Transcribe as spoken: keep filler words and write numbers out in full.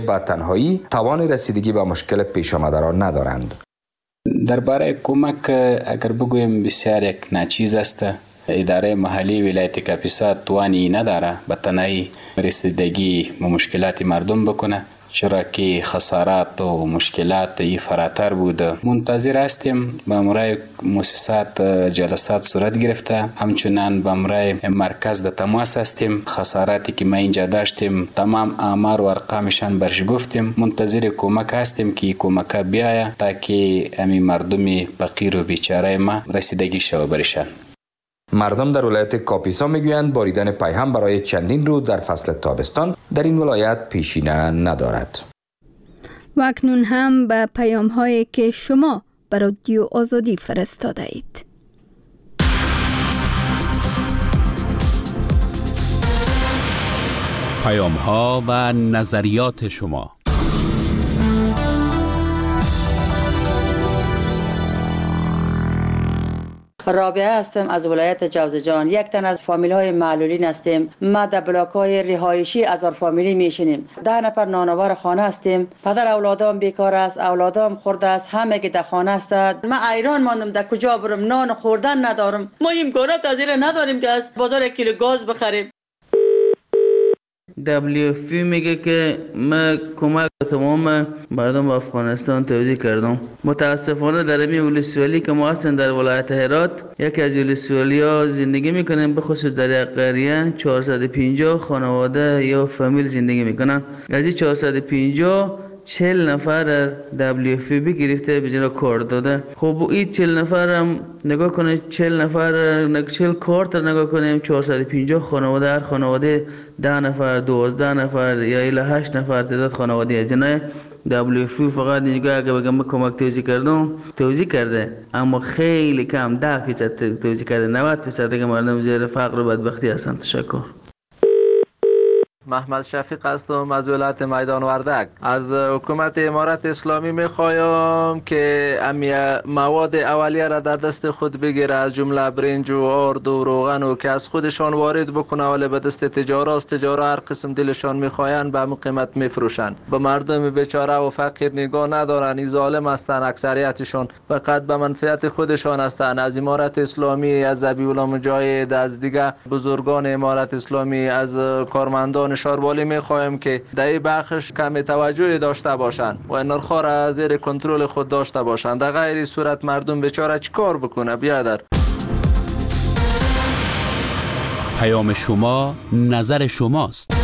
با تنهایی توان رسیدگی به مشکل پیش آمده را ندارند. درباره کمک اگر بگویم بسیار یک ناچیز است. اداره محلی ولایت کاپیسا توانی نداره به تنهایی رسیدگی به مشکلات مردم بکنه، چرا که خسارات و مشکلات ای فراتر بوده. منتظر هستیم به امرای مؤسسات جلسات صورت گرفته، همچنان به امرای مرکز د تماس هستیم. خساراتی که ما اینجا داشتیم تمام آمار و ارقامشان برش گفتیم. منتظر کمک هستیم که کمک بیاید تا که امی مردم فقیر و بیچاره ما رسیدگی شود برشان. مردم در ولایت کاپیسا میگویند باریدن پیهم برای چندین روز در فصل تابستان در این ولایت پیشینه ندارد. و اکنون هم به پیام هایی که شما بر رادیو آزادی فرستاده اید. پیام ها و نظریات شما. رابعه هستم از ولایت جوزجان. یک تن از فامیل های معلولین هستیم. ما در بلاک های رهایشی هزار فامیلی میشینیم. ده نفر نانوار خانه هستیم. پدر اولادام بیکار است، اولادام خورده است، همه که در خانه است. من ایران ماندم، در کجا برم؟ نان خوردن ندارم. ما امکانات از این نداریم که از بازار یک کیلو گاز بخریم. دبلیو اف میگه که من کمک تمام مردم افغانستان توزیع کردم. متاسفانه در این ولسوالی که ما هستیم در ولایت هرات، یکی از ولسوالیا زندگی میکنیم، به خصوص در قریه چهارصد و پنجاه خانواده یا فامیل زندگی میکنن. از این چهارصد و پنجاه چهل نفر دبلیو اف بی گرفته به جنا کار داده. خب این چهل نفر هم نگاه کنید، چهل نفر چهل کارت نگاه کنیم، چهارصد و پنجاه خانواده، هر خانواده ده نفر، دوازده نفر یا الی هشت نفر تعداد خانواده از جنا دبلیو اف فقط اینجا اگه بگم کمک توزیع کردم توزیع کرده، اما خیلی کم، ده فیصد توزیع کرده. نود فیصد دیگه مردم زیر فقر و بدبختی هستند. تشکر. محمد شفیق هستم از ولایت میدان وردک. از حکومت امارت اسلامی میخوایم که امی مواد اولیه را در دست خود بگیره، از جمله برنج و آرد و روغن و که از خودشان وارد بکنه، ولی به دست تجارا است. تجارا هر قسم دلشان میخواین به همون قیمت میفروشن. به مردم بیچاره و فقیر نگاه ندارن. این ظالم هستن، اکثریتشون فقط به منفعت خودشان هستن. از امارت اسلامی، از ذبیح الله مجاهد، از دیگه بزرگان امارت اسلامی، از کارمندان شاربالی میخوایم که در این بخش کم توجهی داشته باشند و نرخ‌ها را زیر کنترل خود داشته باشند. در غیر صورت مردم بیچاره چیکار بکنه؟ بیادر. پیام شما نظر شماست.